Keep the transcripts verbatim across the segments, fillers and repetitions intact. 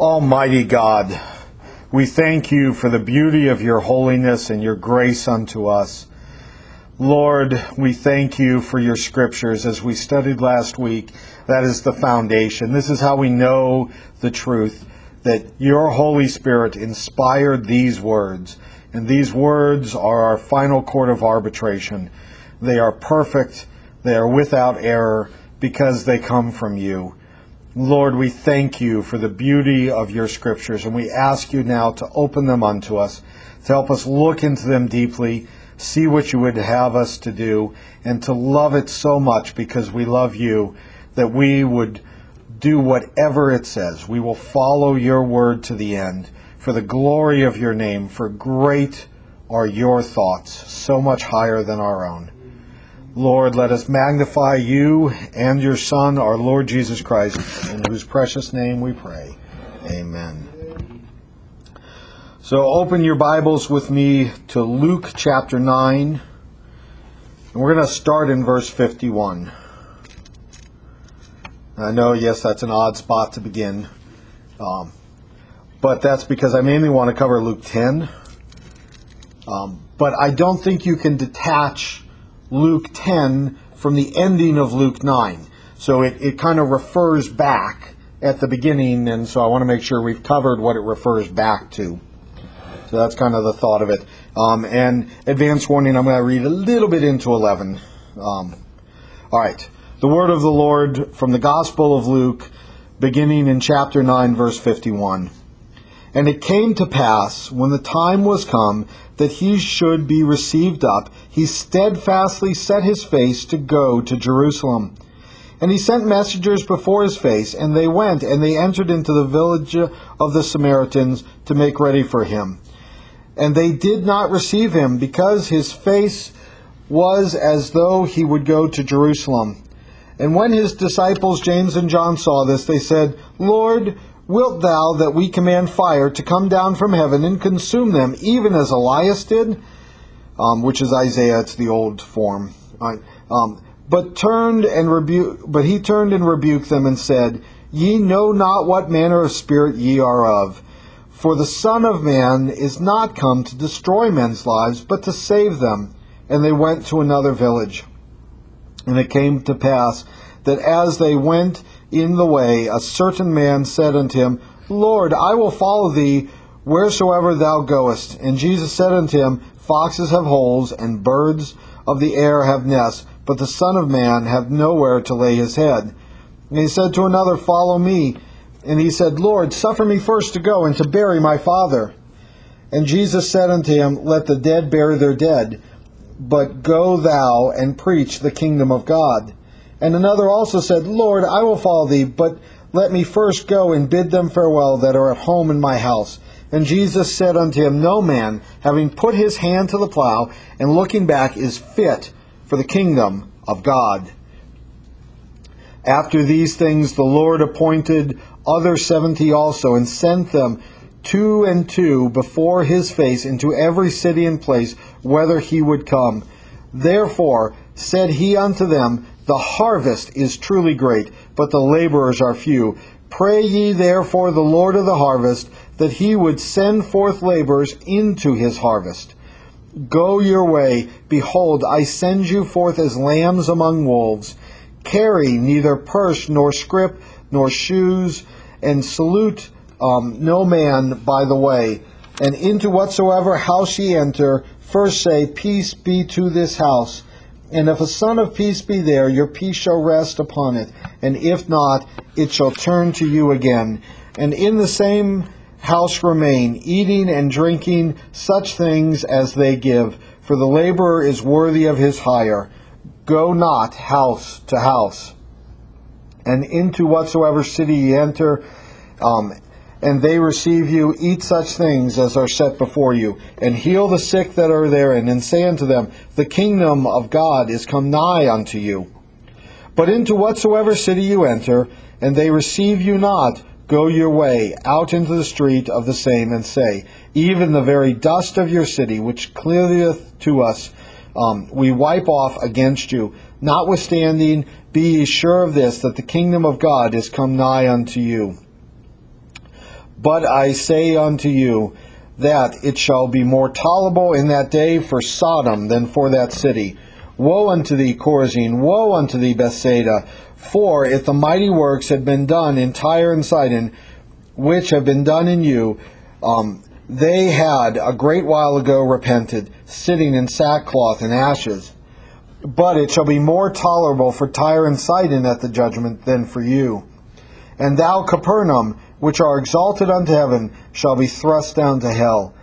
Almighty God, we thank you for the beauty of your holiness and your grace unto us. Lord, we thank you for your scriptures. As we studied last week, that is the foundation. This is how we know the truth, that your Holy Spirit inspired these words. And these words are our final court of arbitration. They are perfect, they are without error, because they come from you. Lord, we thank you for the beauty of your scriptures, and we ask you now to open them unto us, to help us look into them deeply, see what you would have us to do, and to love it so much because we love you, that we would do whatever it says. We will follow your word to the end, for the glory of your name, for great are your thoughts, so much higher than our own. Lord, let us magnify you and your Son, our Lord Jesus Christ, in whose precious name we pray. Amen. So open your Bibles with me to Luke chapter nine, and we're going to start in verse fifty-one. I know, yes, that's an odd spot to begin, um, but that's because I mainly want to cover Luke ten, um, but I don't think you can detach Luke ten from the ending of Luke nine. So it, it kind of refers back at the beginning, and so I want to make sure we've covered what it refers back to. So that's kind of the thought of it. Um, and advance warning, I'm going to read a little bit into eleven. Um, all right. The word of the Lord from the Gospel of Luke, beginning in chapter nine, verse fifty-one. And it came to pass, when the time was come that he should be received up, he steadfastly set his face to go to Jerusalem. And he sent messengers before his face, and they went, and they entered into the village of the Samaritans to make ready for him. And they did not receive him, because his face was as though he would go to Jerusalem. And when his disciples James and John saw this, they said, Lord, wilt thou that we command fire to come down from heaven and consume them, even as Elias did? Um, which is Isaiah, it's the old form. All right. Um, but turned and rebu- but he turned and rebuked them and said, Ye know not what manner of spirit ye are of. For the Son of Man is not come to destroy men's lives, but to save them. And they went to another village. And it came to pass that as they went in the way, a certain man said unto him, Lord, I will follow thee wheresoever thou goest. And Jesus said unto him, Foxes have holes, and birds of the air have nests, but the Son of Man hath nowhere to lay his head. And he said to another, Follow me. And he said, Lord, suffer me first to go and to bury my father. And Jesus said unto him, Let the dead bury their dead, but go thou and preach the kingdom of God. And another also said, Lord, I will follow thee, but let me first go and bid them farewell that are at home in my house. And Jesus said unto him, No man, having put his hand to the plow, and looking back, is fit for the kingdom of God. After these things the Lord appointed other seventy also, and sent them two and two before his face into every city and place whither he would come. Therefore said he unto them, The harvest is truly great, but the laborers are few. Pray ye therefore the Lord of the harvest, that he would send forth laborers into his harvest. Go your way, behold, I send you forth as lambs among wolves. Carry neither purse, nor scrip, nor shoes, and salute um, no man by the way. And into whatsoever house ye enter, first say, Peace be to this house. And if a son of peace be there, your peace shall rest upon it. And if not, it shall turn to you again. And in the same house remain, eating and drinking such things as they give. For the laborer is worthy of his hire. Go not house to house. And into whatsoever city ye enter, um, and they receive you, eat such things as are set before you, and heal the sick that are therein, and say unto them, The kingdom of God is come nigh unto you. But into whatsoever city you enter, and they receive you not, go your way out into the street of the same, and say, Even the very dust of your city, which cleareth to us, um, we wipe off against you. Notwithstanding, be ye sure of this, that the kingdom of God is come nigh unto you. But I say unto you, that it shall be more tolerable in that day for Sodom than for that city. Woe unto thee, Chorazin! Woe unto thee, Bethsaida! For if the mighty works had been done in Tyre and Sidon, which have been done in you, um, they had a great while ago repented, sitting in sackcloth and ashes. But it shall be more tolerable for Tyre and Sidon at the judgment than for you. And thou, Capernaum, which are exalted unto heaven, shall be thrust down to hell.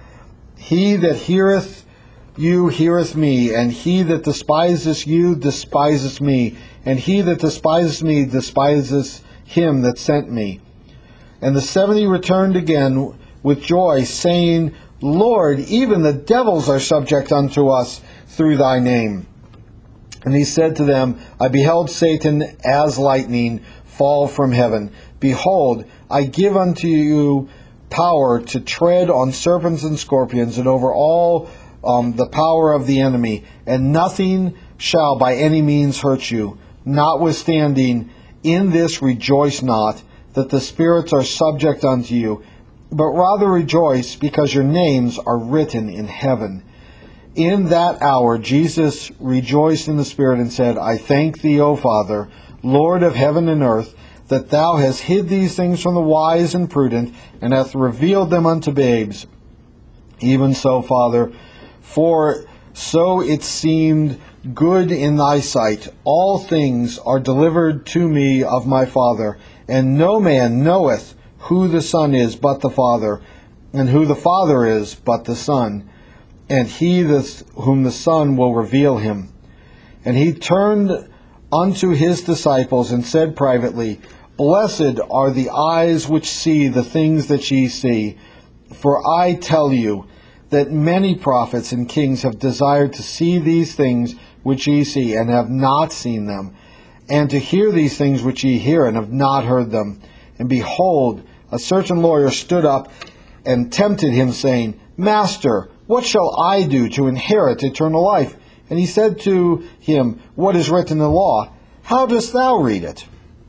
He that heareth you heareth me, and he that despiseth you despiseth me, and he that despiseth me despiseth him that sent me. And the seventy returned again with joy, saying, Lord, even the devils are subject unto us through thy name. And he said to them, I beheld Satan as lightning fall from heaven. Behold, I give unto you power to tread on serpents and scorpions, and over all um, the power of the enemy, and nothing shall by any means hurt you. Notwithstanding, in this rejoice not, that the spirits are subject unto you, but rather rejoice, because your names are written in heaven. In that hour Jesus rejoiced in the Spirit, and said, I thank thee, O Father, Lord of heaven and earth, that thou hast hid these things from the wise and prudent, and hast revealed them unto babes. Even so, Father, for so it seemed good in thy sight. All things are delivered to me of my Father, and no man knoweth who the Son is but the Father, and who the Father is but the Son, and he that, whom the Son will reveal him. And he turned unto his disciples, and said privately, Blessed are the eyes which see the things that ye see. For I tell you that many prophets and kings have desired to see these things which ye see, and have not seen them, and to hear these things which ye hear, and have not heard them. And behold, a certain lawyer stood up and tempted him, saying, Master, what shall I do to inherit eternal life? And he said to him, What is written in the law? How dost thou read it?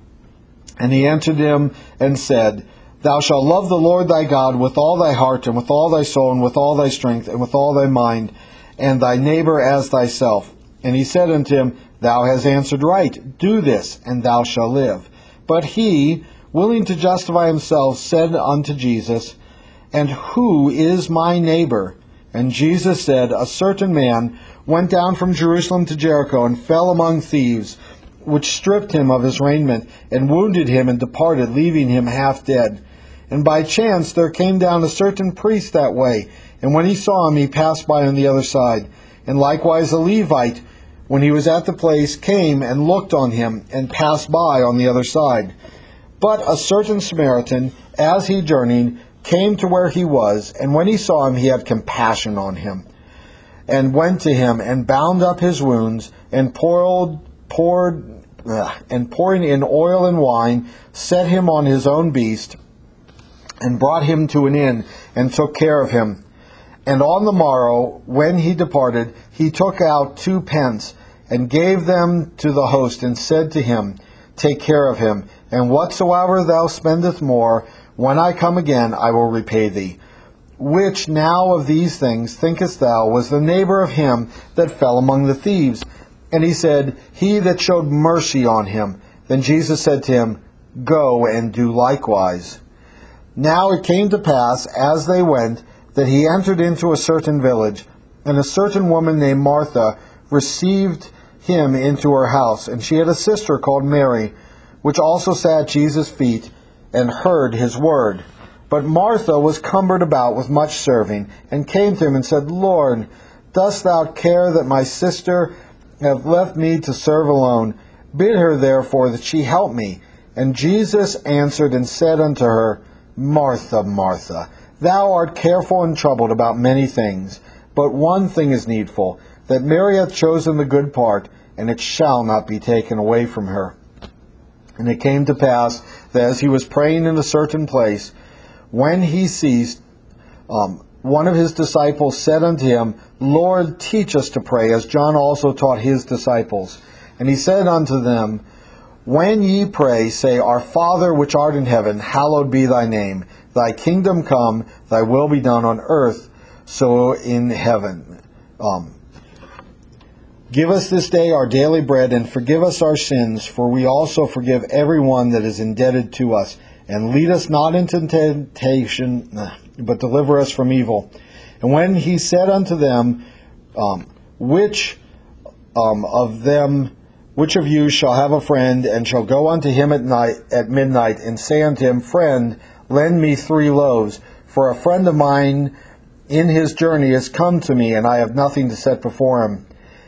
And he answered him and said, Thou shalt love the Lord thy God with all thy heart, and with all thy soul, and with all thy strength, and with all thy mind, and thy neighbor as thyself. And he said unto him, Thou hast answered right. Do this, and thou shalt live. But he, willing to justify himself, said unto Jesus, And who is my neighbor? And Jesus said, A certain man went down from Jerusalem to Jericho, and fell among thieves, which stripped him of his raiment, and wounded him, and departed, leaving him half dead. And by chance there came down a certain priest that way, and when he saw him, he passed by on the other side. And likewise a Levite, when he was at the place, came and looked on him, and passed by on the other side. But a certain Samaritan, as he journeyed, came to where he was, and when he saw him, he had compassion on him, and went to him, and bound up his wounds, and poured, poured, uh, and pouring in oil and wine, set him on his own beast, and brought him to an inn, and took care of him. And on the morrow, when he departed, he took out two pence, and gave them to the host, and said to him, Take care of him, and whatsoever thou spendest more, when I come again, I will repay thee. Which now of these things thinkest thou was the neighbor of him that fell among the thieves? And he said, He that showed mercy on him. Then Jesus said to him, Go and do likewise. Now it came to pass, as they went, that he entered into a certain village, and a certain woman named Martha received him into her house. And she had a sister called Mary, which also sat at Jesus' feet, and heard his word. But Martha was cumbered about with much serving, and came to him and said, Lord, dost thou care that my sister hath left me to serve alone? Bid her therefore that she help me. And Jesus answered and said unto her, Martha, Martha, thou art careful and troubled about many things, but one thing is needful, that Mary hath chosen the good part, and it shall not be taken away from her. And it came to pass that as he was praying in a certain place, when he ceased, um, one of his disciples said unto him, Lord, teach us to pray, as John also taught his disciples. And he said unto them, When ye pray, say, Our Father which art in heaven, hallowed be thy name. Thy kingdom come, thy will be done on earth, so in heaven. Um, Give us this day our daily bread, and forgive us our sins, for we also forgive everyone that is indebted to us. And lead us not into temptation, but deliver us from evil. And when he said unto them, um, Which um, of them, which of you shall have a friend, and shall go unto him at night, at midnight, and say unto him, Friend, lend me three loaves, for a friend of mine in his journey is come to me, and I have nothing to set before him.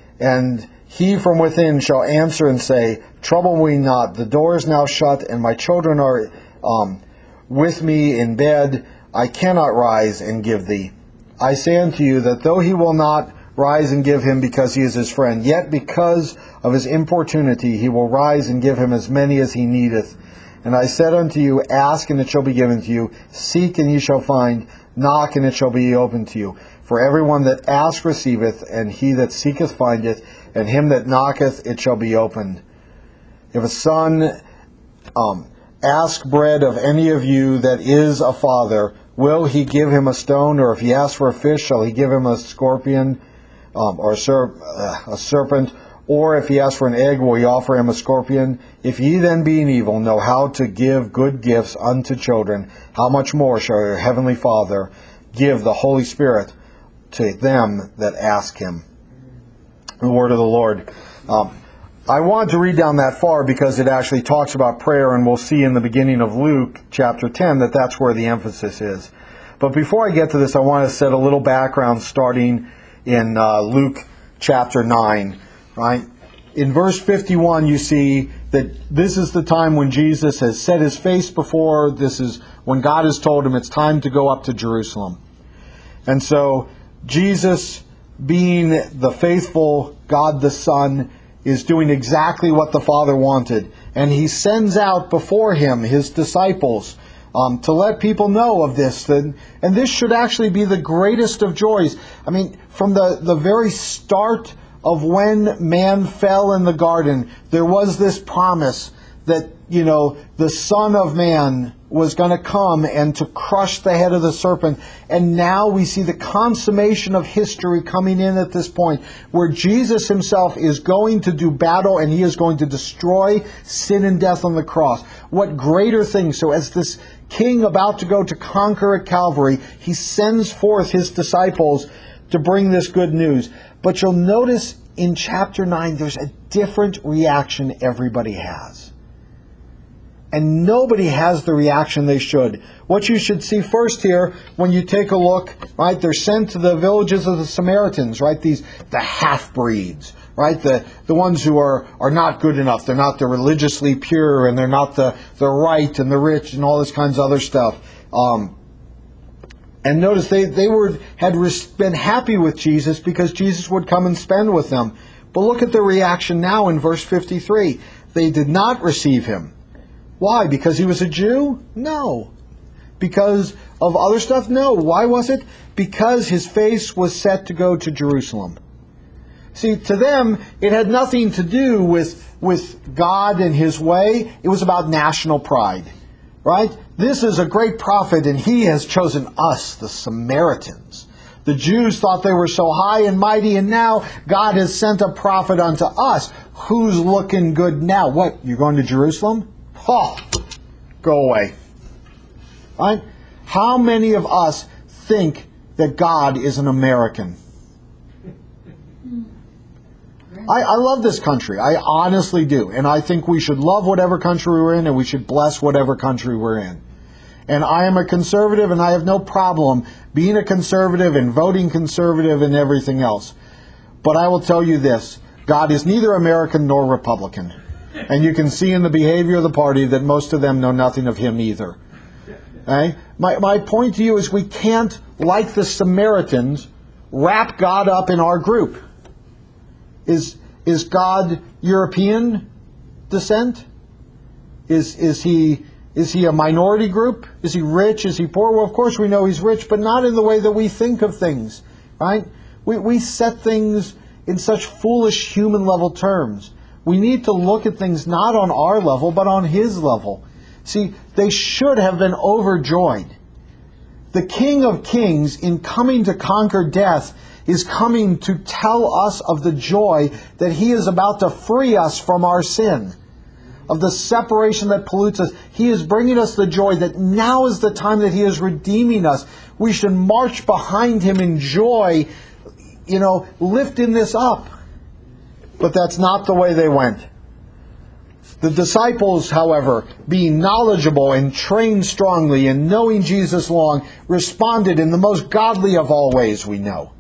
And he from within shall answer and say, Trouble me not, the door is now shut, and my children are um, with me in bed. I cannot rise and give thee. I say unto you that though he will not rise and give him because he is his friend, yet because of his importunity he will rise and give him as many as he needeth. And I said unto you, Ask, and it shall be given to you. Seek, and ye shall find. Knock, and it shall be opened to you. For everyone that asketh receiveth, and he that seeketh findeth, and him that knocketh it shall be opened. If a son um, ask bread of any of you that is a father, will he give him a stone? Or if he asks for a fish, shall he give him a scorpion, um, or a, serp- uh, a serpent? Or if he asks for an egg, will he offer him a scorpion? If ye then, being evil, know how to give good gifts unto children, how much more shall your heavenly Father give the Holy Spirit to them that ask him? The word of the Lord. Um, I want to read down that far because it actually talks about prayer, and we'll see in the beginning of Luke chapter ten that that's where the emphasis is. But before I get to this, I want to set a little background starting in uh, Luke chapter nine. Right? In verse fifty-one, you see that this is the time when Jesus has set his face before. This is when God has told him it's time to go up to Jerusalem. And so Jesus, being the faithful God the Son, is doing exactly what the Father wanted. And he sends out before him his disciples um, to let people know of this. And, and this should actually be the greatest of joys. I mean, from the, the very start of when man fell in the garden, there was this promise that, you know, the Son of Man was going to come and to crush the head of the serpent. And now we see the consummation of history coming in at this point, where Jesus himself is going to do battle, and he is going to destroy sin and death on the cross. What greater thing? So as this king about to go to conquer at Calvary, he sends forth his disciples to bring this good news. But you'll notice in chapter nine, there's a different reaction everybody has. And nobody has the reaction they should. What you should see first here, when you take a look, right, they're sent to the villages of the Samaritans, right, these, the half-breeds, right, the, the ones who are, are not good enough. They're not the religiously pure, and they're not the, the right and the rich and all this kinds of other stuff. Um, And notice they, they were had been happy with Jesus because Jesus would come and spend with them. But look at the reaction now in verse fifty-three. They did not receive him. Why? Because he was a Jew? No. Because of other stuff? No. Why was it? Because his face was set to go to Jerusalem. See, to them, it had nothing to do with, with God and his way. It was about national pride. Right? This is a great prophet, and he has chosen us, the Samaritans. The Jews thought they were so high and mighty, and now God has sent a prophet unto us. Who's looking good now? What? You're going to Jerusalem? Oh, go away. Right? How many of us think that God is an American? I, I love this country. I honestly do. And I think we should love whatever country we're in, and we should bless whatever country we're in. And I am a conservative, and I have no problem being a conservative and voting conservative and everything else. But I will tell you this. God is neither American nor Republican. And you can see in the behavior of the party that most of them know nothing of him either. Okay? My, my point to you is we can't, like the Samaritans, wrap God up in our group. Is is God European descent? Is is he is he a minority group? Is he rich? Is he poor? Well, of course we know he's rich, but not in the way that we think of things, right? We we set things in such foolish human level terms. We need to look at things not on our level, but on his level. See, they should have been overjoyed The King of Kings, in coming to conquer death, is coming to tell us of the joy that He is about to free us from our sin, of the separation that pollutes us. He is bringing us the joy that now is the time that He is redeeming us. We should march behind Him in joy, you know, lifting this up. But that's not the way they went. The disciples, however, being knowledgeable and trained strongly and knowing Jesus long, responded in the most godly of all ways we know.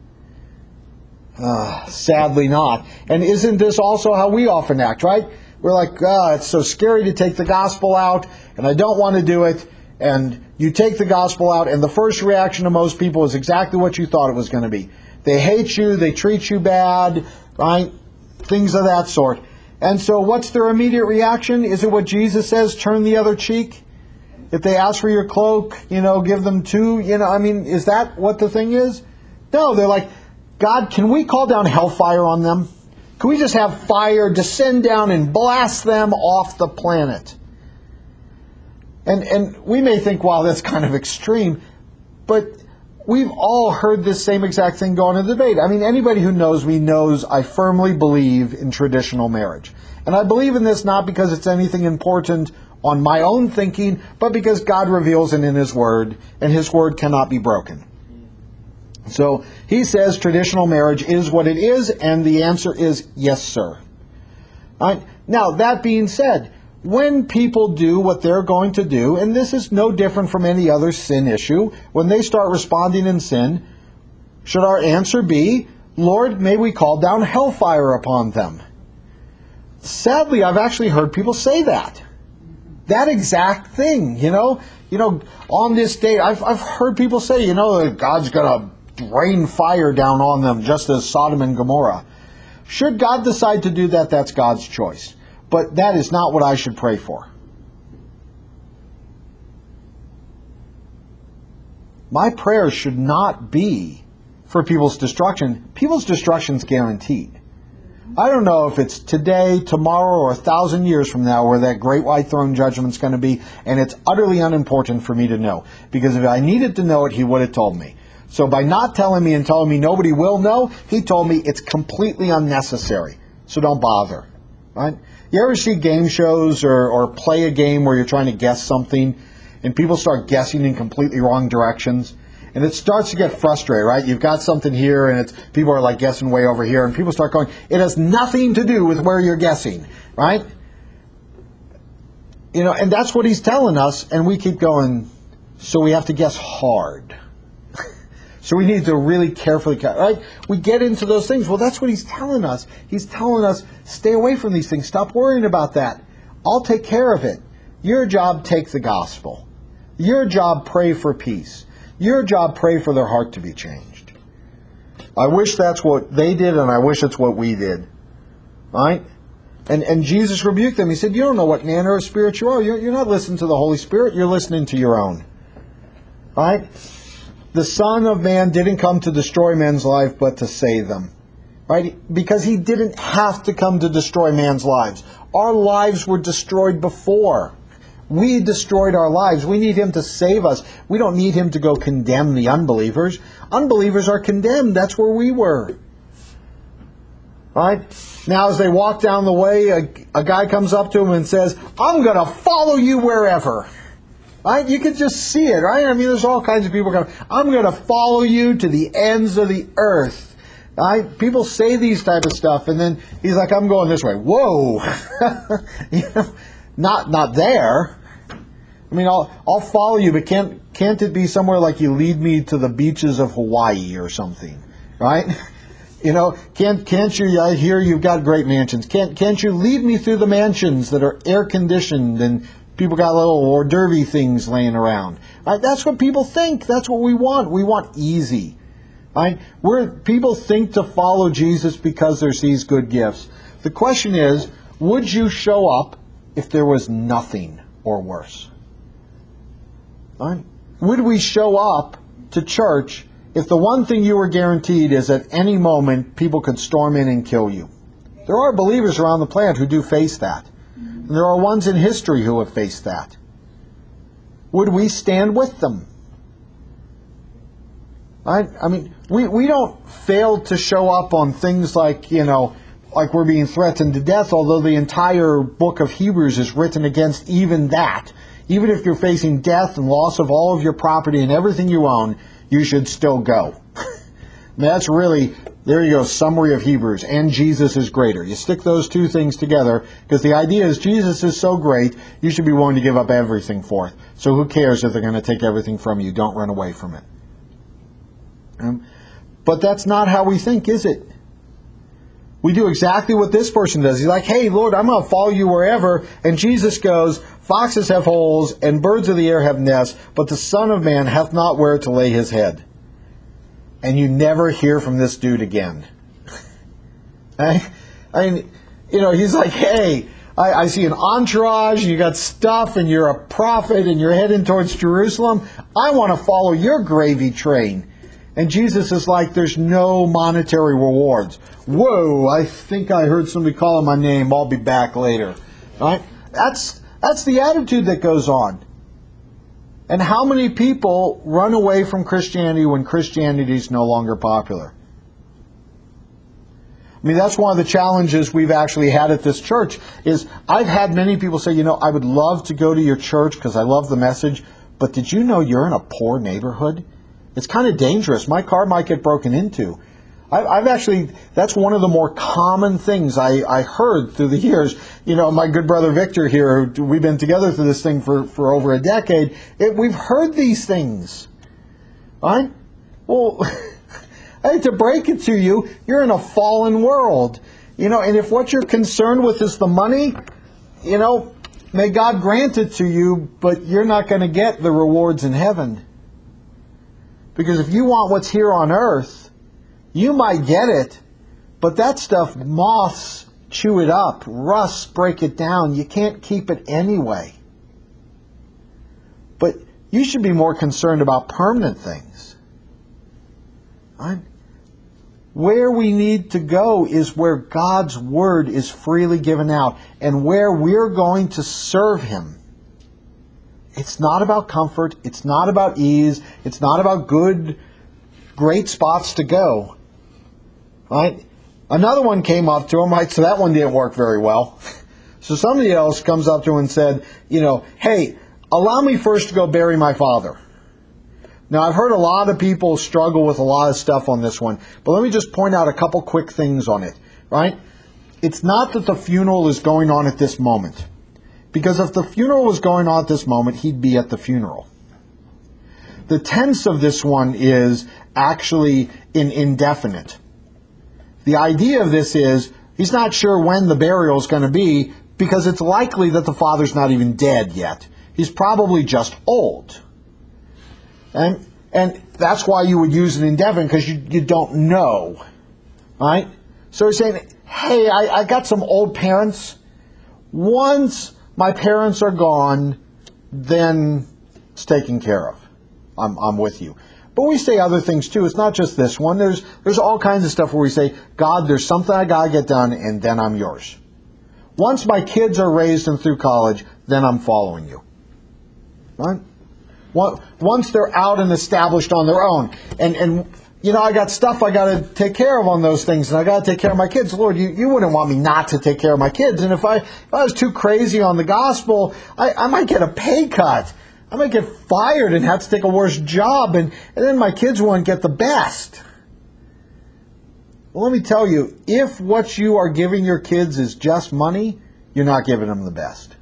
Uh, sadly not. And isn't this also how we often act, right? We're like, ah, it's so scary to take the gospel out, and I don't want to do it. And you take the gospel out, and the first reaction of most people is exactly what you thought it was going to be. They hate you, they treat you bad, right? Things of that sort. And so what's their immediate reaction? Is it what Jesus says, turn the other cheek? If they ask for your cloak, you know, give them two, you know, I mean, is that what the thing is? No, they're like, God, can we call down hellfire on them? Can we just have fire descend down and blast them off the planet? And and we may think, wow, that's kind of extreme, but we've all heard this same exact thing go on in the debate. I mean, anybody who knows me knows I firmly believe in traditional marriage. And I believe in this not because it's anything important on my own thinking, but because God reveals it in His Word, and His Word cannot be broken. So he says traditional marriage is what it is, and the answer is yes, sir. All right. Now, that being said, when people do what they're going to do, and this is no different from any other sin issue, when they start responding in sin, should our answer be, Lord, may we call down hellfire upon them? Sadly, I've actually heard people say that. That exact thing, you know. You know, on this day, I've, I've heard people say, you know, that God's going to rain fire down on them just as Sodom and Gomorrah. Should God decide to do that, that's God's choice. But that is not what I should pray for. My prayers should not be for people's destruction. People's destruction is guaranteed. I don't know if it's today, tomorrow, or a thousand years from now where that great white throne judgment is going to be, and it's utterly unimportant for me to know. Because if I needed to know it, He would have told me. So by not telling me and telling me nobody will know, He told me it's completely unnecessary. So don't bother. Right? You ever see game shows or, or play a game where you're trying to guess something and people start guessing in completely wrong directions? And it starts to get frustrated, right? You've got something here and it's people are like guessing way over here, and people start going, it has nothing to do with where you're guessing, right? You know, and that's what He's telling us, and we keep going, so we have to guess hard. So we need to really carefully, right? We get into those things. Well, that's what He's telling us. He's telling us, stay away from these things. Stop worrying about that. I'll take care of it. Your job, take the gospel. Your job, pray for peace. Your job, pray for their heart to be changed. I wish that's what they did, and I wish it's what we did. Right? And and Jesus rebuked them. He said, you don't know what manner of spirit you are. You're, you're not listening to the Holy Spirit. You're listening to your own. Right? The Son of Man didn't come to destroy men's life, but to save them. Right? Because He didn't have to come to destroy man's lives. Our lives were destroyed before. We destroyed our lives. We need Him to save us. We don't need Him to go condemn the unbelievers. Unbelievers are condemned. That's where we were. Right? Now, as they walk down the way, a, a guy comes up to them and says, I'm going to follow you wherever. Right? You can just see it, right? I mean, there's all kinds of people coming. I'm going to follow you to the ends of the earth. Right? People say these type of stuff, and then he's like, I'm going this way. Whoa! You know, not not there. I mean, I'll I'll follow you, but can't can't it be somewhere like you lead me to the beaches of Hawaii or something, right? You know, can't can't you? I hear you've got great mansions. Can't can't you lead me through the mansions that are air conditioned and people got little hors d'oeuvre things laying around? Right? That's what people think. That's what we want. We want easy. Right? We're people think to follow Jesus because there's these good gifts. The question is, would you show up if there was nothing or worse? Right? Would we show up to church if the one thing you were guaranteed is at any moment people could storm in and kill you? There are believers around the planet who do face that. And there are ones in history who have faced that. Would we stand with them? I, I mean, we, we don't fail to show up on things like, you know, like we're being threatened to death, although the entire book of Hebrews is written against even that. Even if you're facing death and loss of all of your property and everything you own, you should still go. I mean, that's really, there you go, summary of Hebrews. And Jesus is greater. You stick those two things together, because the idea is Jesus is so great, you should be willing to give up everything for it. So who cares if they're going to take everything from you? Don't run away from it. Um, but that's not how we think, is it? We do exactly what this person does. He's like, hey, Lord, I'm going to follow you wherever. And Jesus goes, foxes have holes and birds of the air have nests, but the Son of Man hath not where to lay his head. And you never hear from this dude again. I, I mean, you know, he's like, hey, I, I see an entourage, and you got stuff, and you're a prophet, and you're heading towards Jerusalem. I want to follow your gravy train. And Jesus is like, there's no monetary rewards. Whoa, I think I heard somebody calling my name. I'll be back later. Right? That's that's the attitude that goes on. And how many people run away from Christianity when Christianity is no longer popular? I mean, that's one of the challenges we've actually had at this church, is I've had many people say, you know, I would love to go to your church because I love the message, but did you know you're in a poor neighborhood? It's kind of dangerous. My car might get broken into. I, I've actually, that's one of the more common things I, I heard through the years. You know, my good brother Victor here, we've been together through this thing for, for over a decade. It, we've heard these things. Right? Well, I hate to break it to you, you're in a fallen world. You know, and if what you're concerned with is the money, you know, may God grant it to you, but you're not going to get the rewards in heaven. Because if you want what's here on earth, you might get it, but that stuff, moths chew it up, rusts break it down. You can't keep it anyway. But you should be more concerned about permanent things. Right? Where we need to go is where God's Word is freely given out and where we're going to serve Him. It's not about comfort. It's not about ease. It's not about good, great spots to go. Right? Another one came up to him, right? So that one didn't work very well. So somebody else comes up to him and said, you know, hey, allow me first to go bury my father. Now, I've heard a lot of people struggle with a lot of stuff on this one, but let me just point out a couple quick things on it, right? It's not that the funeral is going on at this moment. Because if the funeral was going on at this moment, he'd be at the funeral. The tense of this one is actually in indefinite. The idea of this is he's not sure when the burial is going to be because it's likely that the father's not even dead yet. He's probably just old. And and that's why you would use an indefinite, because you, you don't know. Right? So he's saying, hey, I, I got some old parents. Once my parents are gone, then it's taken care of. I'm, I'm with you. But we say other things too. It's not just this one. There's there's all kinds of stuff where we say, God, there's something I got to get done, and then I'm yours. Once my kids are raised and through college, then I'm following you. Right? Once they're out and established on their own. And, and you know, I got stuff I got to take care of on those things, and I got to take care of my kids. Lord, you, you wouldn't want me not to take care of my kids. And if I, if I was too crazy on the gospel, I, I might get a pay cut. I might get fired and have to take a worse job, and, and then my kids won't get the best. Well, let me tell you, if what you are giving your kids is just money, you're not giving them the best.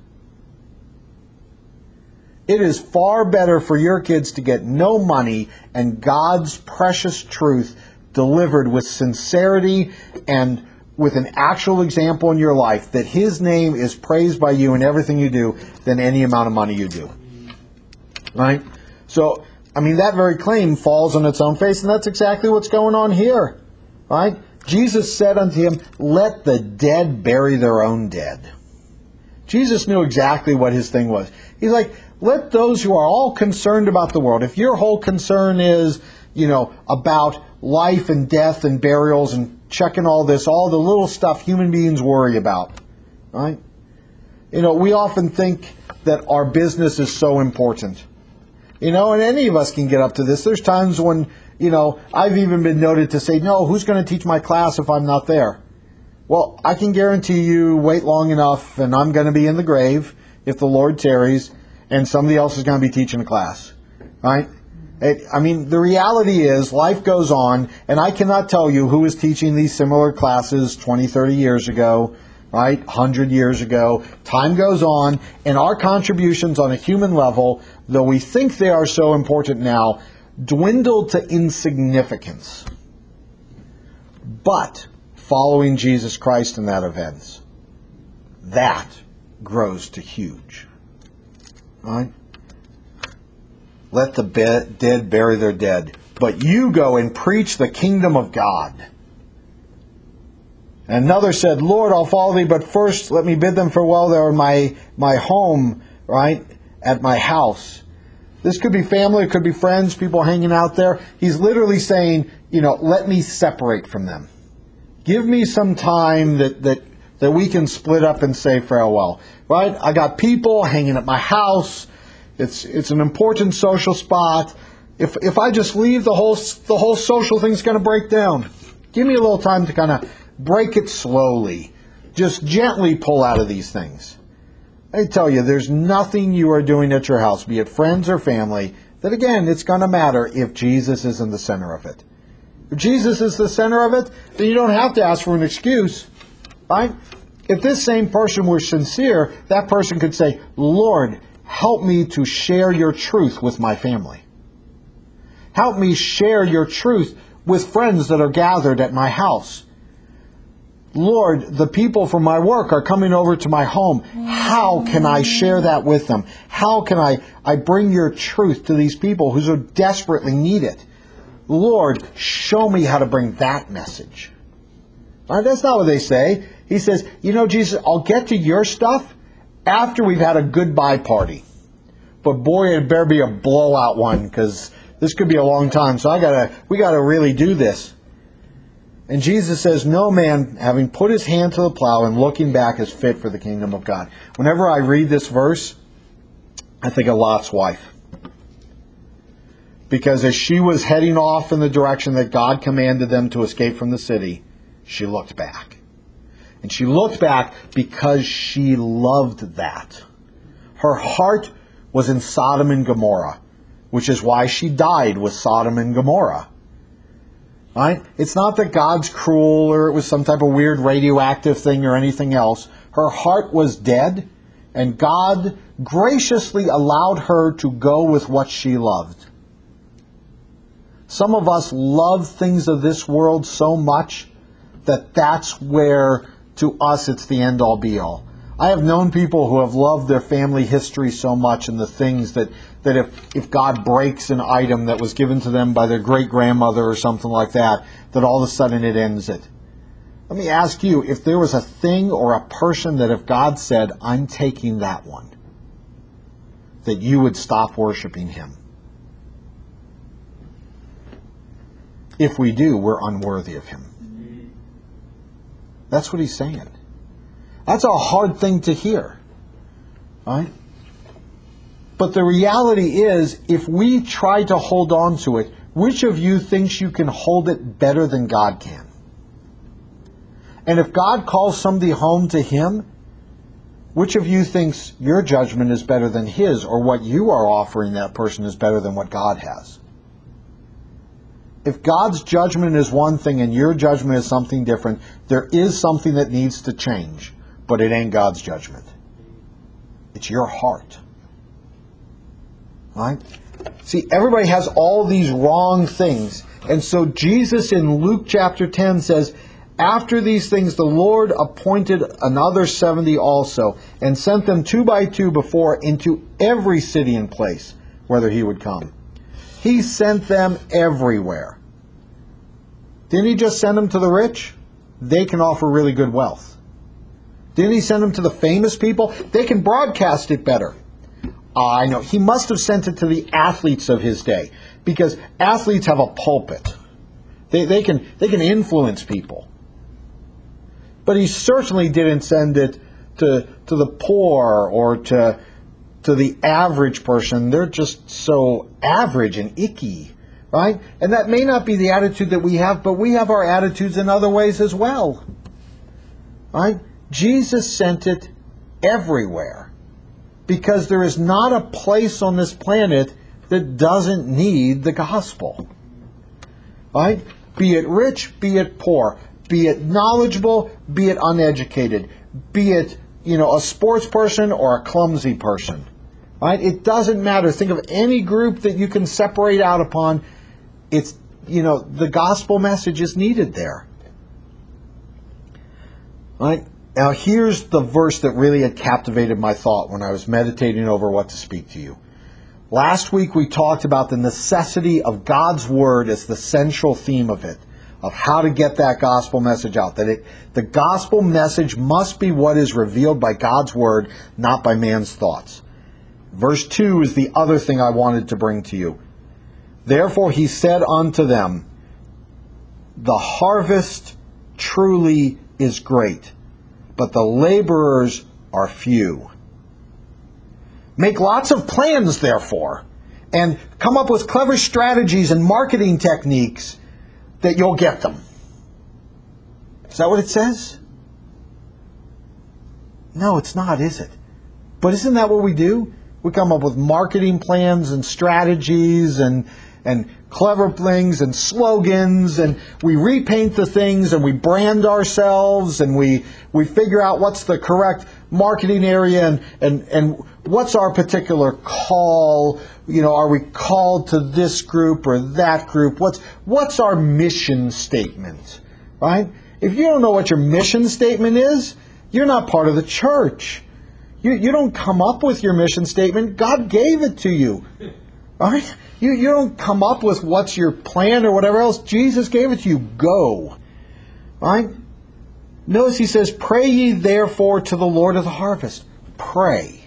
It is far better for your kids to get no money and God's precious truth delivered with sincerity and with an actual example in your life that His name is praised by you in everything you do than any amount of money you do. Right? So, I mean, that very claim falls on its own face, and that's exactly what's going on here. Right? Jesus said unto him, let the dead bury their own dead. Jesus knew exactly what his thing was. He's like, let those who are all concerned about the world, if your whole concern is, you know, about life and death and burials and checking all this, all the little stuff human beings worry about, right? You know, we often think that our business is so important. You know, and any of us can get up to this. There's times when, you know, I've even been noted to say, no, who's going to teach my class if I'm not there? Well, I can guarantee you wait long enough and I'm going to be in the grave if the Lord tarries, and somebody else is going to be teaching a class, right? It, I mean, the reality is life goes on, and I cannot tell you who was teaching these similar classes twenty, thirty years ago, right? one hundred years ago. Time goes on, and our contributions on a human level, though we think they are so important now, dwindle to insignificance. But following Jesus Christ in that event, that grows to huge. Right? Let the be- dead bury their dead, but you go and preach the kingdom of God. And another said, Lord, I'll follow thee, but first let me bid them farewell there in my, my home, right, at my house. This could be family, it could be friends, people hanging out there. He's literally saying, you know, let me separate from them. Give me some time that, that, that we can split up and say farewell. Right? I got people hanging at my house. It's it's an important social spot. If if I just leave, the whole the whole social thing's going to break down. Give me a little time to kind of break it slowly. Just gently pull out of these things. I tell you, there's nothing you are doing at your house, be it friends or family, that again, it's going to matter if Jesus is in the center of it. If Jesus is the center of it, then you don't have to ask for an excuse. Right? If this same person were sincere, that person could say, Lord, help me to share your truth with my family. Help me share your truth with friends that are gathered at my house. Lord, the people from my work are coming over to my home. How can I share that with them? How can I, I bring your truth to these people who so desperately need it? Lord, show me how to bring that message. Right, that's not what they say. He says, you know, Jesus, I'll get to your stuff after we've had a goodbye party. But boy, it better be a blowout one, because this could be a long time. So I gotta, we gotta really do this. And Jesus says, no man, having put his hand to the plow and looking back, is fit for the kingdom of God. Whenever I read this verse, I think of Lot's wife. Because as she was heading off in the direction that God commanded them to escape from the city, she looked back. And she looked back because she loved that. Her heart was in Sodom and Gomorrah, which is why she died with Sodom and Gomorrah. Right? It's not that God's cruel or it was some type of weird radioactive thing or anything else. Her heart was dead, and God graciously allowed her to go with what she loved. Some of us love things of this world so much that that's where, to us, it's the end-all be-all. I have known people who have loved their family history so much and the things that, that if, if God breaks an item that was given to them by their great-grandmother or something like that, that all of a sudden it ends it. Let me ask you, if there was a thing or a person that if God said, I'm taking that one, that you would stop worshiping him? If we do, we're unworthy of him. That's what he's saying. That's a hard thing to hear. Right? But the reality is, if we try to hold on to it, which of you thinks you can hold it better than God can? And if God calls somebody home to him, which of you thinks your judgment is better than his, or what you are offering that person is better than what God has? If God's judgment is one thing and your judgment is something different, there is something that needs to change, but it ain't God's judgment. It's your heart. Right? See, everybody has all these wrong things. And so Jesus in Luke chapter ten says, after these things the Lord appointed another seventy also, and sent them two by two before into every city and place, whither he would come. He sent them everywhere. Didn't he just send them to the rich? They can offer really good wealth. Didn't he send them to the famous people? They can broadcast it better. Uh, I know. He must have sent it to the athletes of his day, because athletes have a pulpit. They, they can they can influence people. But he certainly didn't send it to to the poor or to to the average person. They're just so average and icky. right? And that may not be the attitude that we have, but we have our attitudes in other ways as well, right? Jesus sent it everywhere because there is not a place on this planet that doesn't need the gospel, right? Be it rich, be it poor, be it knowledgeable, be it uneducated, be it, you know, a sports person or a clumsy person, right? It doesn't matter. Think of any group that you can separate out upon. It's, you know, the gospel message is needed there. Right? Now here's the verse that really had captivated my thought when I was meditating over what to speak to you. Last week we talked about the necessity of God's Word as the central theme of it, of how to get that gospel message out. That it, the gospel message must be what is revealed by God's Word, not by man's thoughts. Verse two is the other thing I wanted to bring to you. Therefore he said unto them, the harvest truly is great, but the laborers are few. Make lots of plans, therefore, and come up with clever strategies and marketing techniques that you'll get them. Is that what it says? No, it's not, is it? But isn't that what we do? We come up with marketing plans and strategies and and clever things and slogans, and we repaint the things and we brand ourselves and we we figure out what's the correct marketing area and and, and what's our particular call. You know, are we called to this group or that group? What's what's our mission statement? Right? If you don't know what your mission statement is, you're not part of the church. You you don't come up with your mission statement. God gave it to you. All right? You, you don't come up with what's your plan or whatever else. Jesus gave it to you. Go. All right? Notice he says, pray ye therefore to the Lord of the harvest. Pray.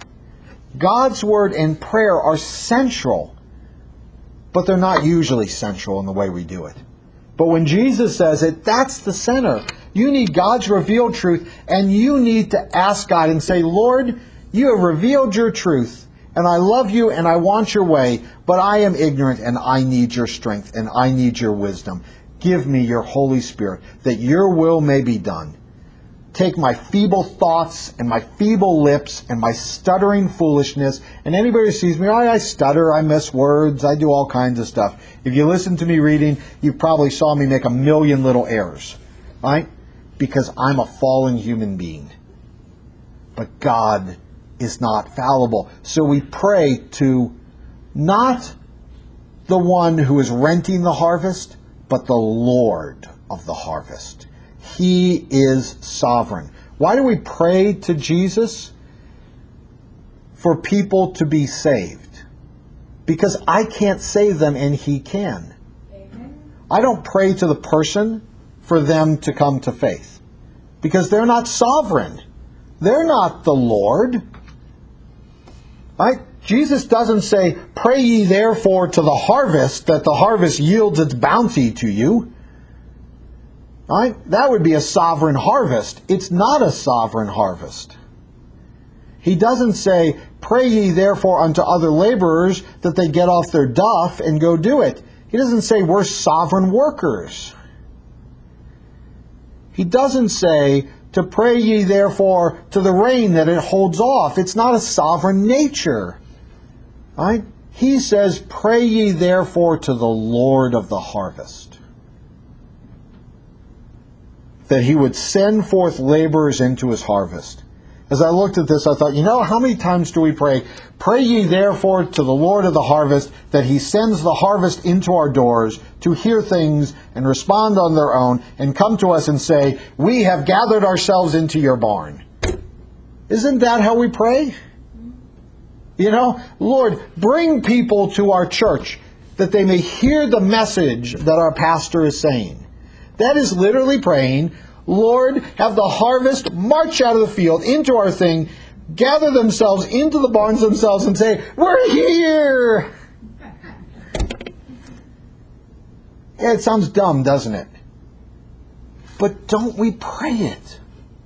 God's word and prayer are central, but they're not usually central in the way we do it. But when Jesus says it, that's the center. You need God's revealed truth, and you need to ask God and say, Lord, you have revealed your truth, and I love you and I want your way, but I am ignorant and I need your strength and I need your wisdom. Give me your Holy Spirit that your will may be done. Take my feeble thoughts and my feeble lips and my stuttering foolishness, and anybody who sees me, oh, I stutter, I miss words, I do all kinds of stuff. If you listen to me reading, you probably saw me make a million little errors, right? Because I'm a fallen human being. But God is not fallible. So we pray to not the one who is renting the harvest, but the Lord of the harvest. He is sovereign. Why do we pray to Jesus? For people to be saved. Because I can't save them and He can. Amen. I don't pray to the person for them to come to faith. Because they're not sovereign. They're not the Lord. Right? Jesus doesn't say, pray ye therefore to the harvest, that the harvest yields its bounty to you. Right? That would be a sovereign harvest. It's not a sovereign harvest. He doesn't say, pray ye therefore unto other laborers that they get off their duff and go do it. He doesn't say we're sovereign workers. He doesn't say, to pray ye therefore to the rain that it holds off. It's not a sovereign nature. Right? He says, pray ye therefore to the Lord of the harvest, that He would send forth laborers into His harvest. As I looked at this, I thought, you know, how many times do we pray, pray ye therefore to the Lord of the harvest, that He sends the harvest into our doors to hear things and respond on their own and come to us and say, we have gathered ourselves into your barn. Isn't that how we pray? You know, Lord, bring people to our church that they may hear the message that our pastor is saying. That is literally praying, Lord, have the harvest march out of the field into our thing, gather themselves into the barns themselves and say, we're here! Yeah, it sounds dumb, doesn't it? But don't we pray it?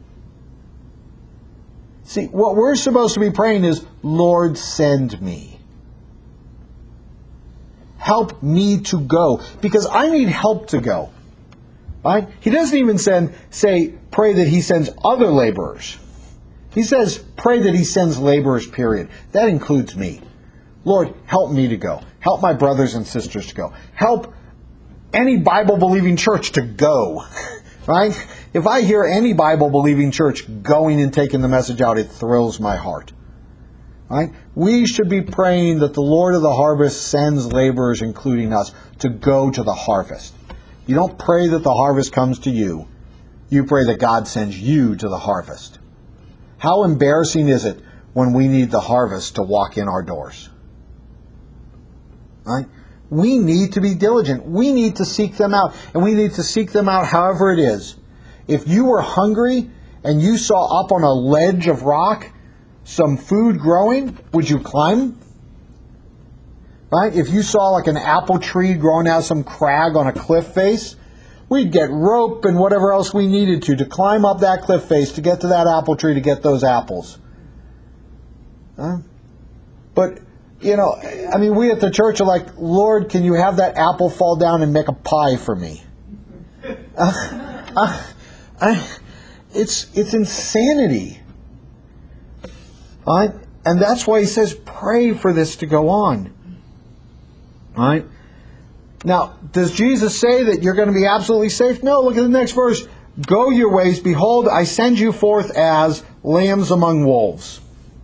See, what we're supposed to be praying is, Lord, send me. help me to go, because I need help to go. Right? He doesn't even send, say, pray that he sends other laborers. He says, pray that he sends laborers, period. That includes me. Lord, help me to go. Help my brothers and sisters to go. Help any Bible-believing church to go. Right? If I hear any Bible-believing church going and taking the message out, it thrills my heart. Right? We should be praying that the Lord of the harvest sends laborers, including us, to go to the harvest. You don't pray that the harvest comes to you. You pray that God sends you to the harvest. How embarrassing is it when we need the harvest to walk in our doors? Right? We need to be diligent. We need to seek them out. And we need to seek them out however it is. If you were hungry and you saw up on a ledge of rock some food growing, would you climb? Right? If you saw like an apple tree growing out of some crag on a cliff face, we'd get rope and whatever else we needed to to climb up that cliff face to get to that apple tree to get those apples. Huh? But, you know, I mean, we at the church are like, Lord, can you have that apple fall down and make a pie for me? Uh, uh, I, it's it's insanity. Right? And that's why he says, pray for this to go on. Right? Now, does Jesus say that you're going to be absolutely safe? No, look at the next verse. Go your ways, behold, I send you forth as lambs among wolves.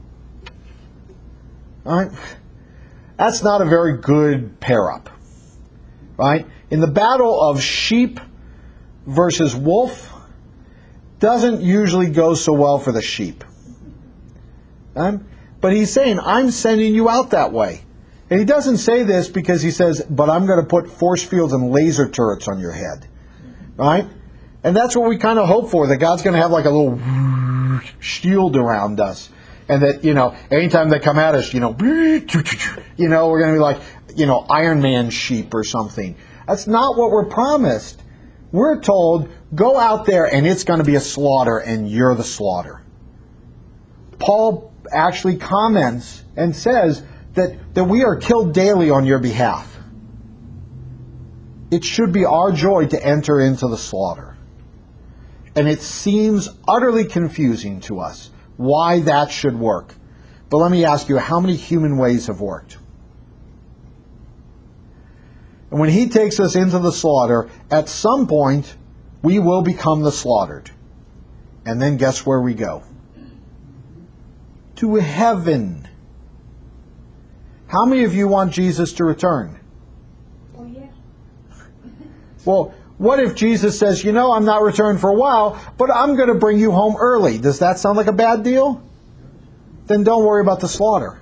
All right? That's not a very good pair-up. Right? In the battle of sheep versus wolf, doesn't usually go so well for the sheep. Right? But he's saying, I'm sending you out that way. And he doesn't say this because he says, but I'm going to put force fields and laser turrets on your head. Right? And that's what we kind of hope for, that God's going to have like a little shield around us. And that, you know, anytime they come at us, you know, you know, we're going to be like, you know, Iron Man sheep or something. That's not what we're promised. We're told, go out there and it's going to be a slaughter and you're the slaughter. Paul actually comments and says that, that we are killed daily on your behalf. It should be our joy to enter into the slaughter. And it seems utterly confusing to us why that should work. But let me ask you, how many human ways have worked? And when he takes us into the slaughter, at some point, we will become the slaughtered. And then guess where we go? To heaven. How many of you want Jesus to return? Oh, yeah. Well, what if Jesus says, you know, I'm not returning for a while, but I'm going to bring you home early? Does that sound like a bad deal? Then don't worry about the slaughter.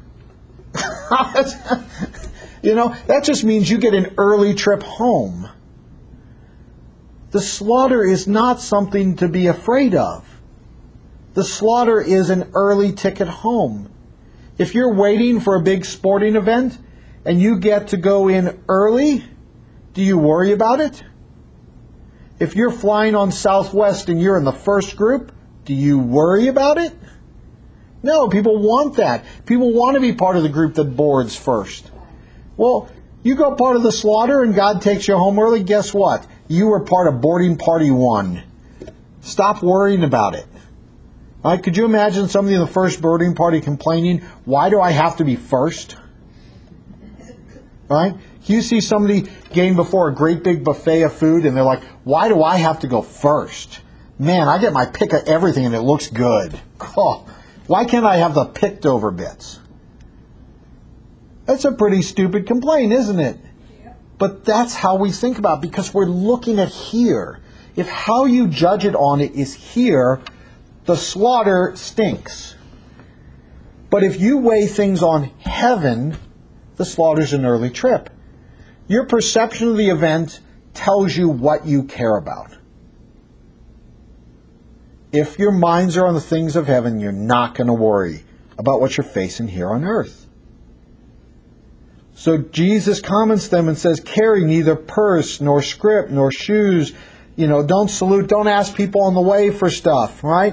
You know, that just means you get an early trip home. The slaughter is not something to be afraid of. The slaughter is an early ticket home. If you're waiting for a big sporting event and you get to go in early, do you worry about it? If you're flying on Southwest and you're in the first group, do you worry about it? No, people want that. People want to be part of the group that boards first. Well, you go part of the slaughter and God takes you home early, guess what? You were part of boarding party one. Stop worrying about it. All right, could you imagine somebody in the first boarding party complaining, why do I have to be first? Right? You see somebody getting before a great big buffet of food and they're like, why do I have to go first? Man, I get my pick of everything and it looks good. Oh, why can't I have the picked over bits? That's a pretty stupid complaint, isn't it? But that's how we think about it because we're looking at here. If how you judge it on it is here, the slaughter stinks. But if you weigh things on heaven, the slaughter's an early trip. Your perception of the event tells you what you care about. If your minds are on the things of heaven, you're not going to worry about what you're facing here on earth. So Jesus comments to them and says, carry neither purse, nor scrip, nor shoes. You know, don't salute, don't ask people on the way for stuff, right?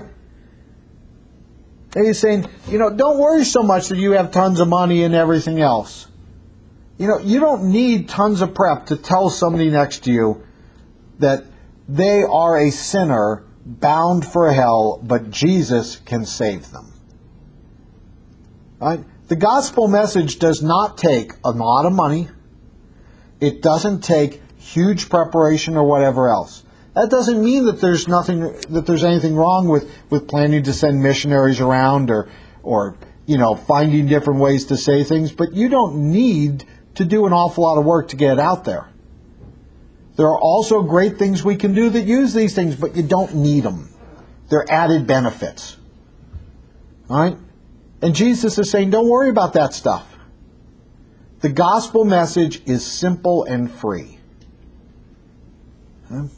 And he's saying, you know, don't worry so much that you have tons of money and everything else. You know, you don't need tons of prep to tell somebody next to you that they are a sinner bound for hell, but Jesus can save them. Right? The gospel message does not take a lot of money. It doesn't take huge preparation or whatever else. That doesn't mean that there's nothing, that there's anything wrong with, with planning to send missionaries around or, or, you know, finding different ways to say things, but you don't need to do an awful lot of work to get it out there. There are also great things we can do that use these things, but you don't need them. They're added benefits. All right? And Jesus is saying, don't worry about that stuff. The gospel message is simple and free. Okay?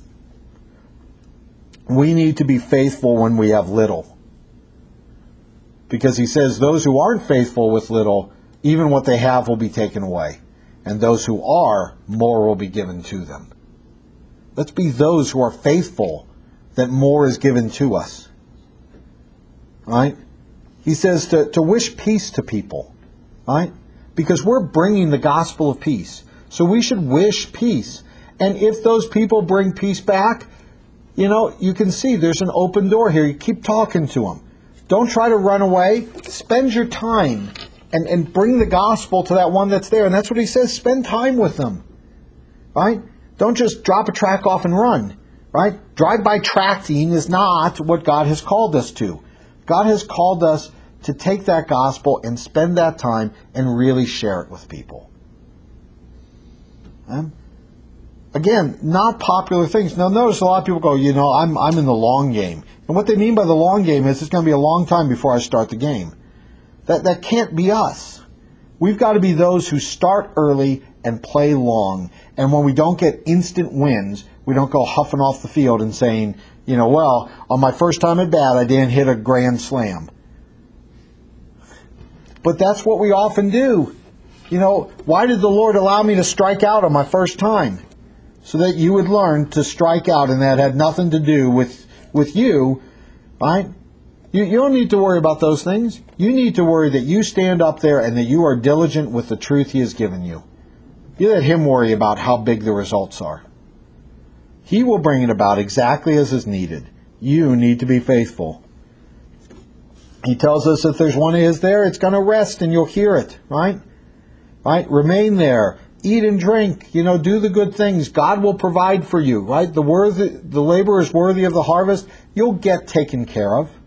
We need to be faithful when we have little. Because he says those who aren't faithful with little, even what they have will be taken away. And those who are, more will be given to them. Let's be those who are faithful, that more is given to us. Right? He says to, to wish peace to people. Right? Because we're bringing the gospel of peace. So we should wish peace. And if those people bring peace back, you know, you can see there's an open door here. You keep talking to them. Don't try to run away. Spend your time and, and bring the gospel to that one that's there. And that's what he says. Spend time with them. Right? Don't just drop a track off and run. Right? Drive-by tracting is not what God has called us to. God has called us to take that gospel and spend that time and really share it with people. Um, again, not popular things. Now notice a lot of people go, you know, I'm I'm in the long game. And what they mean by the long game is it's going to be a long time before I start the game. That that can't be us. We've got to be those who start early and play long. And when we don't get instant wins, we don't go huffing off the field and saying, you know, well, on my first time at bat, I didn't hit a grand slam. But that's what we often do. You know, why did the Lord allow me to strike out on my first time? So that you would learn to strike out, and that had nothing to do with, with you, right? You, you don't need to worry about those things. You need to worry that you stand up there and that you are diligent with the truth He has given you. You let Him worry about how big the results are. He will bring it about exactly as is needed. You need to be faithful. He tells us if there's one of His there, it's going to rest and you'll hear it, right? Right? Remain there. Eat and drink. You know, do the good things. God will provide for you, right? The worthy, the labor is worthy of the harvest. You'll get taken care of.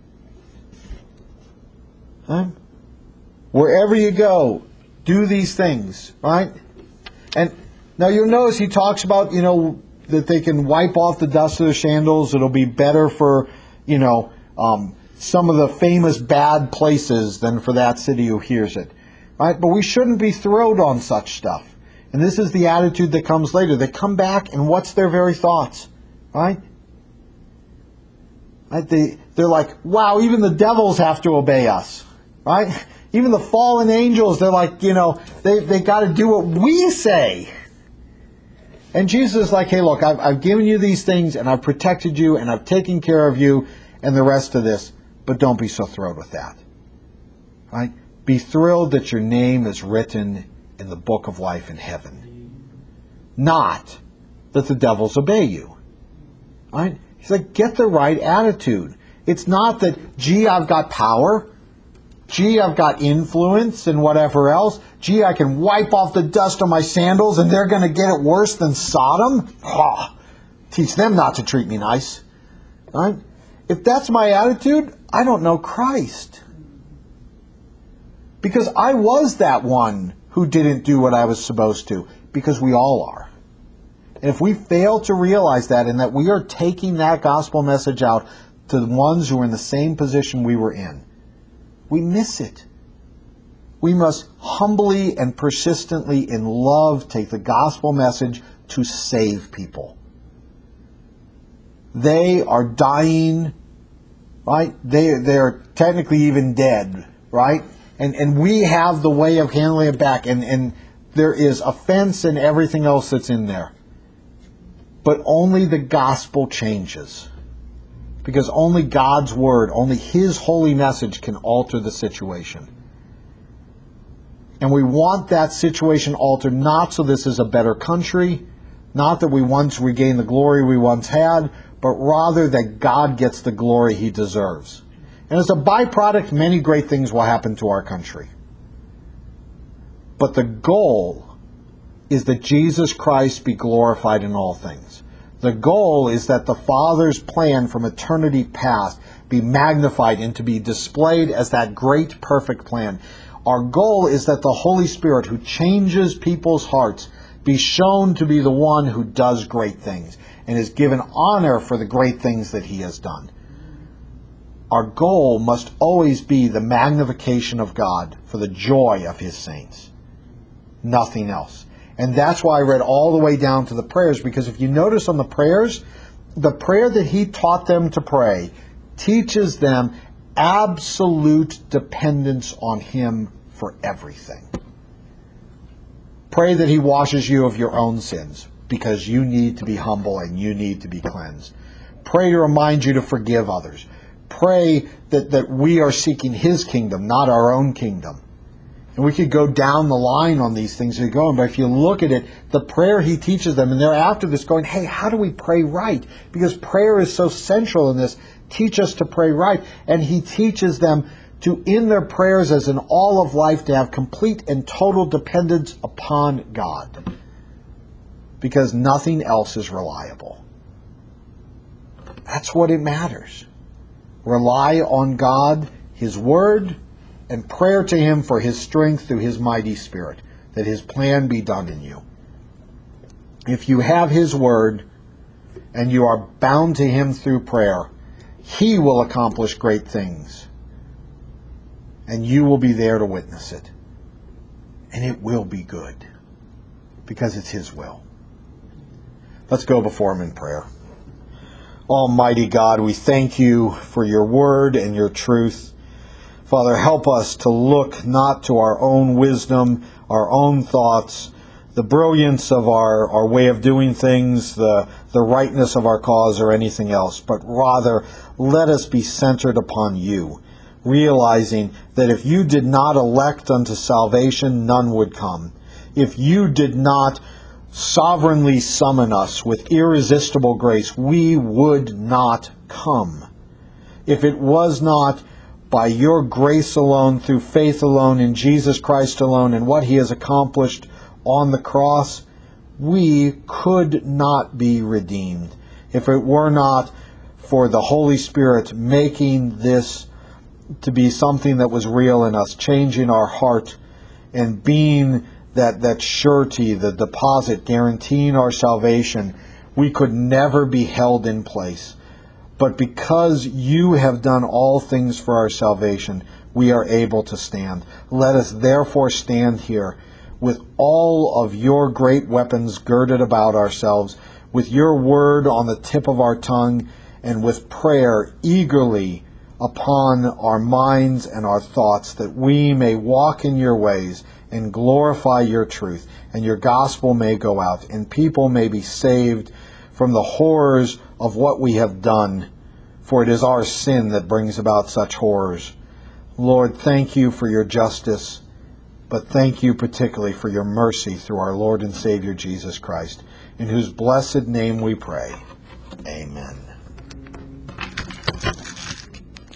Right? Wherever you go, do these things, right? And now you'll notice he talks about, you know, that they can wipe off the dust of their sandals. It'll be better for, you know, um, some of the famous bad places than for that city who hears it. Right? But we shouldn't be thrilled on such stuff. And this is the attitude that comes later. They come back and what's their very thoughts? Right? Right? They, they're like, wow, even the devils have to obey us. Right? Even the fallen angels, they're like, you know, they, they got to do what we say. And Jesus is like, hey, look, I've, I've given you these things and I've protected you and I've taken care of you and the rest of this. But don't be so thrilled with that. Right? Be thrilled that your name is written in the book of life in heaven. Not that the devils obey you. Right? He's like, get the right attitude. It's not that, gee, I've got power. Gee, I've got influence and whatever else. Gee, I can wipe off the dust on my sandals and they're going to get it worse than Sodom. Oh, teach them not to treat me nice. Right? If that's my attitude, I don't know Christ. Because I was that one who didn't do what I was supposed to. Because we all are. And if we fail to realize that and that we are taking that gospel message out to the ones who are in the same position we were in, we miss it. We must humbly and persistently in love take the gospel message to save people. They are dying, right? They, they're technically even dead, right? And and we have the way of handling it back. And, and there is offense and everything else that's in there. But only the gospel changes. Because only God's word, only His holy message can alter the situation. And we want that situation altered, not so this is a better country, not that we once regain the glory we once had, but rather that God gets the glory he deserves. And as a byproduct, many great things will happen to our country. But the goal is that Jesus Christ be glorified in all things. The goal is that the Father's plan from eternity past be magnified and to be displayed as that great, perfect plan. Our goal is that the Holy Spirit, who changes people's hearts, be shown to be the one who does great things and is given honor for the great things that he has done. Our goal must always be the magnification of God for the joy of his saints. Nothing else. And that's why I read all the way down to the prayers, because if you notice on the prayers, the prayer that he taught them to pray teaches them absolute dependence on him for everything. Pray that he washes you of your own sins, because you need to be humble and you need to be cleansed. Pray to remind you to forgive others. Pray that, that we are seeking his kingdom, not our own kingdom. And we could go down the line on these things as we go, but if you look at it, the prayer he teaches them, and they're after this going, hey, how do we pray right? Because prayer is so central in this. Teach us to pray right. And he teaches them to, in their prayers as in all of life, to have complete and total dependence upon God. Because nothing else is reliable. That's what it matters. Rely on God, his word, and prayer to him for his strength through his mighty Spirit, that his plan be done in you. If you have his word and you are bound to him through prayer, he will accomplish great things. And you will be there to witness it. And it will be good, because it's his will. Let's go before him in prayer. Almighty God, we thank you for your word and your truth. Father, help us to look not to our own wisdom, our own thoughts, the brilliance of our, our way of doing things, the, the rightness of our cause, or anything else, but rather let us be centered upon you, realizing that if you did not elect unto salvation, none would come. If you did not sovereignly summon us with irresistible grace, we would not come. If it was not by your grace alone, through faith alone, in Jesus Christ alone, and what he has accomplished on the cross, we could not be redeemed. If it were not for the Holy Spirit making this to be something that was real in us, changing our heart, and being that, that surety, the deposit, guaranteeing our salvation, we could never be held in place. But because you have done all things for our salvation, we are able to stand. Let us therefore stand here with all of your great weapons girded about ourselves, with your word on the tip of our tongue, and with prayer eagerly upon our minds and our thoughts, that we may walk in your ways and glorify your truth, and your gospel may go out, and people may be saved from the horrors of what we have done, for it is our sin that brings about such horrors. Lord, thank you for your justice, but thank you particularly for your mercy through our Lord and Savior Jesus Christ, in whose blessed name we pray. Amen.